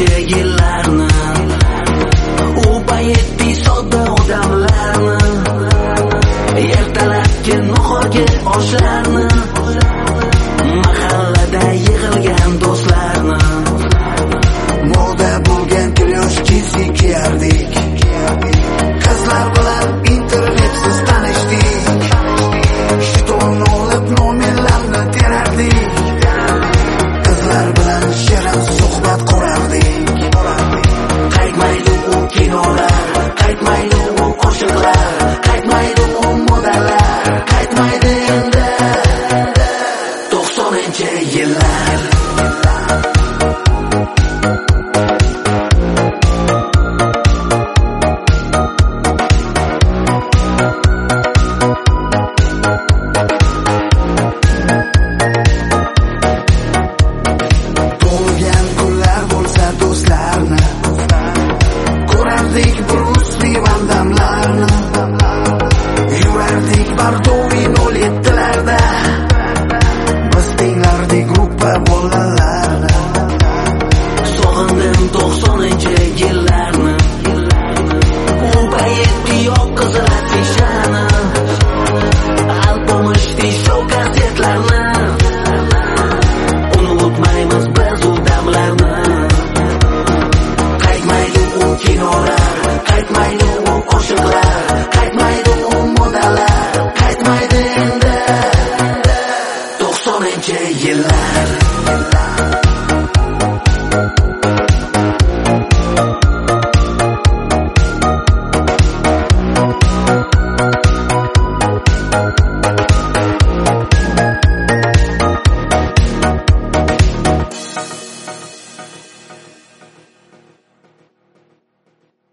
necha yillarni, u paytdek sodda odamlarni, ertalabki nahorga oshlarni, mahallada yig'ilgan do'stlarni, moda bo'lgan kuyovchi kiyardik, qizlar bilan internetsiz tanishdik, shton olib nomerlarni terardik, qizlar bilan shirin suhbat qurardik. Qaytmaydi u kinolar, qaytmaydi u qo'shiqlar, qaytmaydi u modalar, qaytmaydi endi 90-yillar. Tug'ilgan kunlar bo'lsa do'stlarni, ko'rardik Brusli vandamlarni, yurardik Bardovi 07'larda, biz tinglardik gruppa bolalar.